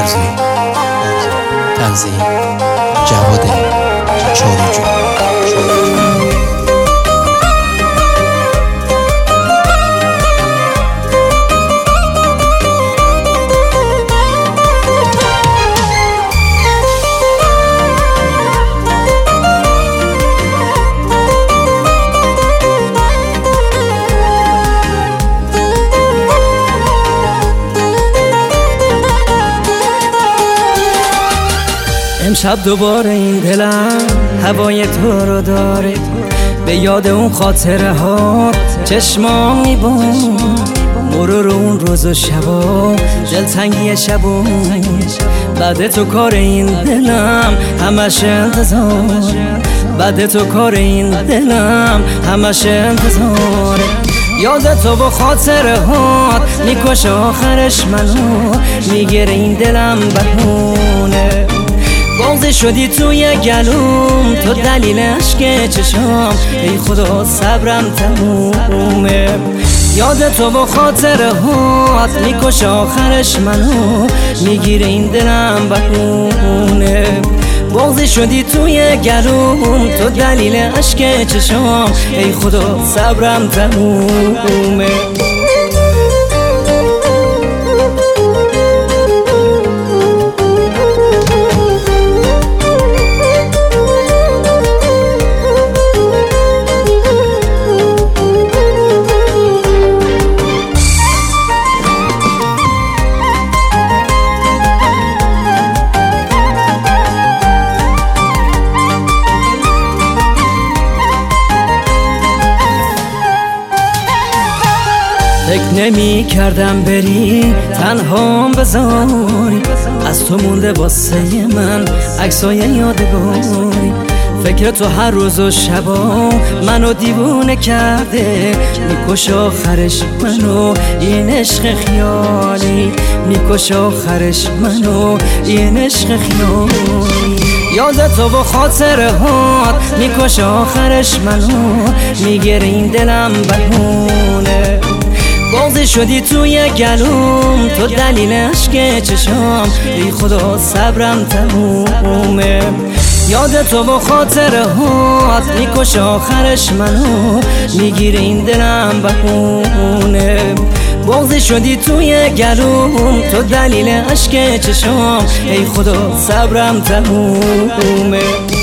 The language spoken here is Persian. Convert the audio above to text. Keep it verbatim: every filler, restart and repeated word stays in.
موزیک تنظیم جواد چارجو. امشب دوباره این دلم هوای تو رو داره، به یاد اون خاطره ها چشمام میبون، مرور اون روز و شبا دلتنگی شبون، بعد تو کار این دلم همش انتظار، بعد تو کار این دلم همش انتظاره، یاد تو با خاطره هات میکش آخرش منو، میگیره این دلم بهونه، بغض شدی توی گلوم تو دلیل عشق چشام، ای خدا صبرم تمومه، یاد تو با خاطره هات میکش آخرش منو، میگیره این دلم بهونه، بغض شدی توی گلوم تو دلیل عشق چشام، ای خدا صبرم تمومه. فکر نمی کردم بری تنهام بذاری، از تو مونده واسه من عکسای یادگاری، فکر تو هر روز و شبا منو دیوونه کرده، میکش آخرش منو این عشق خیالی، میکش آخرش منو این عشق خیالی، یاد تو با خاطره هات میکش آخرش منو، میگیره این دلم بهونه، بغض شدی توی گلوم تو دلیل عشق چشام، ای خدا صبرم تمومه، یاد تو با خاطره هات میکش آخرش منو، میگیره این دلم بهونه، بغض شدی توی گلوم تو دلیل عشق چشام، ای خدا صبرم تمومه.